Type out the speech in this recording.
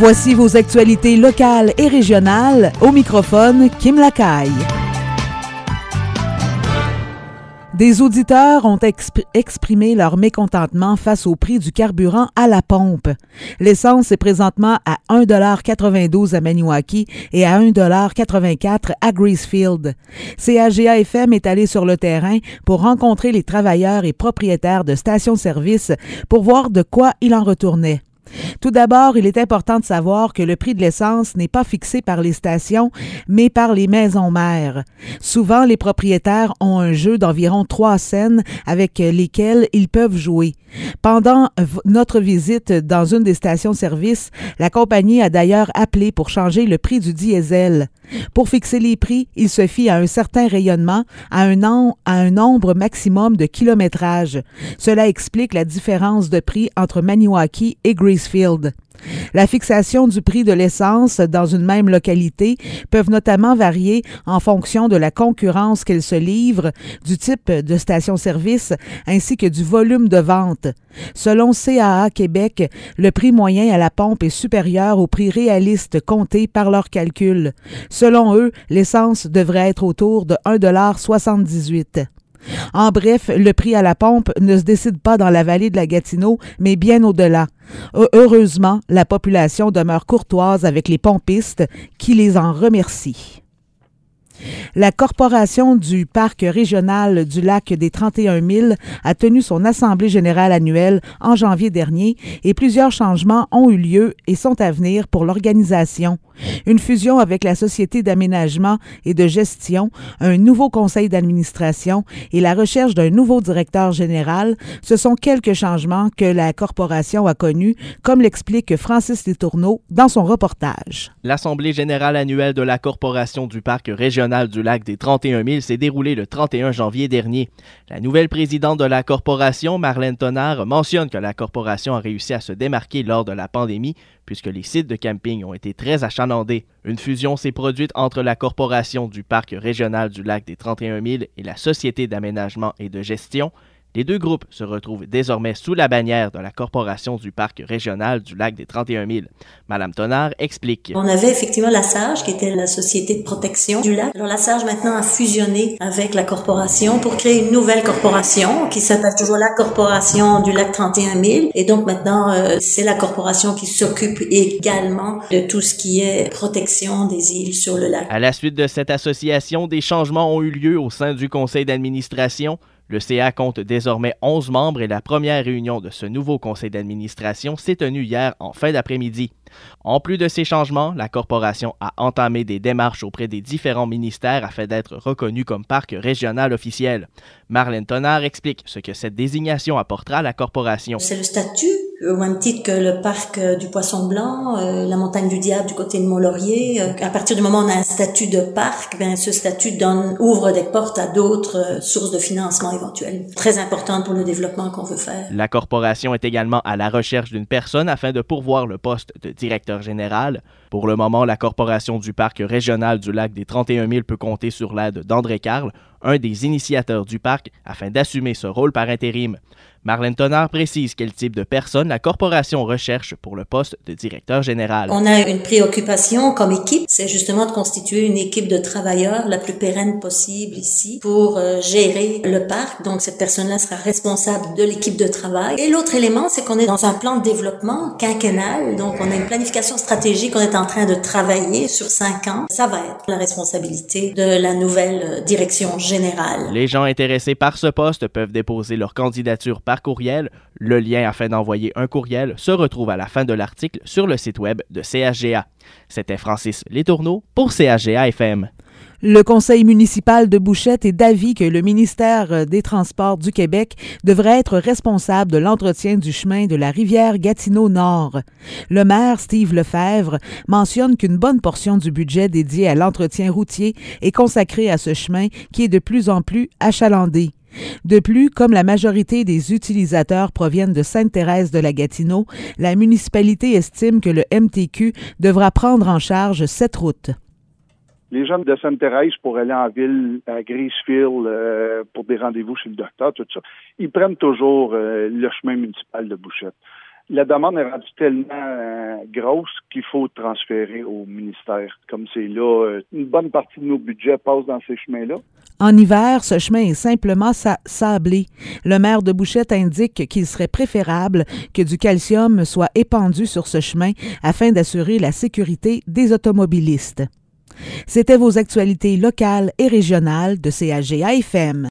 Voici vos actualités locales et régionales. Au microphone, Kim Lacaille. Des auditeurs ont exprimé leur mécontentement face au prix du carburant à la pompe. L'essence est présentement à 1,92 $ à Maniwaki et à 1,84 $ à Gracefield. CAGA-FM est allé sur le terrain pour rencontrer les travailleurs et propriétaires de stations-service pour voir de quoi il en retournait. Tout d'abord, il est important de savoir que le prix de l'essence n'est pas fixé par les stations, mais par les maisons mères. Souvent, les propriétaires ont un jeu d'environ 3 cents avec lesquels ils peuvent jouer. Pendant notre visite dans une des stations-service, la compagnie a d'ailleurs appelé pour changer le prix du diesel. Pour fixer les prix, il se fie à un certain rayonnement, à un nombre maximum de kilométrage. Cela explique la différence de prix entre Maniwaki et Gracefield. La fixation du prix de l'essence dans une même localité peuvent notamment varier en fonction de la concurrence qu'elle se livre, du type de station-service ainsi que du volume de vente. Selon CAA Québec, le prix moyen à la pompe est supérieur au prix réaliste compté par leurs calculs. Selon eux, l'essence devrait être autour de 1,78 $. En bref, le prix à la pompe ne se décide pas dans la vallée de la Gatineau, mais bien au-delà. Heureusement, la population demeure courtoise avec les pompistes qui les en remercient. La Corporation du Parc régional du lac des 31 000 a tenu son assemblée générale annuelle en janvier dernier et plusieurs changements ont eu lieu et sont à venir pour l'organisation. Une fusion avec la Société d'aménagement et de gestion, un nouveau conseil d'administration et la recherche d'un nouveau directeur général, ce sont quelques changements que la Corporation a connus, comme l'explique Francis Letourneau dans son reportage. L'Assemblée générale annuelle de la Corporation du Parc régional du lac des 31 000 s'est déroulée le 31 janvier dernier. La nouvelle présidente de la Corporation, Marlène Tonard, mentionne que la Corporation a réussi à se démarquer lors de la pandémie puisque les sites de camping ont été très achalandés. Une fusion s'est produite entre la Corporation du Parc régional du lac des 31 000 et la Société d'aménagement et de gestion. Les deux groupes se retrouvent désormais sous la bannière de la Corporation du Parc régional du lac des 31 000. Madame Tonard explique. On avait effectivement la SAGE, qui était la Société de protection du lac. Alors la SAGE maintenant a fusionné avec la Corporation pour créer une nouvelle corporation qui s'appelle toujours la Corporation du lac 31 000. Et donc maintenant, c'est la Corporation qui s'occupe également de tout ce qui est protection des îles sur le lac. À la suite de cette association, des changements ont eu lieu au sein du conseil d'administration. Le CA compte désormais 11 membres et la première réunion de ce nouveau conseil d'administration s'est tenue hier en fin d'après-midi. En plus de ces changements, la Corporation a entamé des démarches auprès des différents ministères afin d'être reconnue comme parc régional officiel. Marlène Tonard explique ce que cette désignation apportera à la Corporation. C'est le statut, au même titre que le parc du Poisson Blanc, la montagne du Diable du côté de Mont-Laurier. À partir du moment où on a un statut de parc, ce statut ouvre des portes à d'autres sources de financement éventuelles. Très importante pour le développement qu'on veut faire. La Corporation est également à la recherche d'une personne afin de pourvoir le poste de directeur général. Pour le moment, la Corporation du Parc régional du lac des 31 000 peut compter sur l'aide d'André Carle, un des initiateurs du parc, afin d'assumer ce rôle par intérim. Marlène Tonard précise quel type de personne la Corporation recherche pour le poste de directeur général. On a une préoccupation comme équipe, c'est justement de constituer une équipe de travailleurs la plus pérenne possible ici pour gérer le parc. Donc cette personne-là sera responsable de l'équipe de travail. Et l'autre élément, c'est qu'on est dans un plan de développement quinquennal. Donc on a une planification stratégique qu'on est en train de travailler sur 5 ans. Ça va être la responsabilité de la nouvelle direction générale. Les gens intéressés par ce poste peuvent déposer leur candidature par courriel. Le lien afin d'envoyer un courriel se retrouve à la fin de l'article sur le site web de CHGA. C'était Francis Letourneau pour CHGA-FM. Le conseil municipal de Bouchette est d'avis que le ministère des Transports du Québec devrait être responsable de l'entretien du chemin de la rivière Gatineau-Nord. Le maire, Steve Lefebvre, mentionne qu'une bonne portion du budget dédié à l'entretien routier est consacrée à ce chemin qui est de plus en plus achalandé. De plus, comme la majorité des utilisateurs proviennent de Sainte-Thérèse de la Gatineau, la municipalité estime que le MTQ devra prendre en charge cette route. Les gens de Sainte-Thérèse pour aller en ville, à Gracefield, pour des rendez-vous chez le docteur, tout ça, ils prennent toujours le chemin municipal de Bouchette. La demande est rendue tellement grosse qu'il faut transférer au ministère. Comme c'est là, une bonne partie de nos budgets passe dans ces chemins-là. En hiver, ce chemin est simplement sablé. Le maire de Bouchette indique qu'il serait préférable que du calcium soit épandu sur ce chemin afin d'assurer la sécurité des automobilistes. C'était vos actualités locales et régionales de CHGA FM.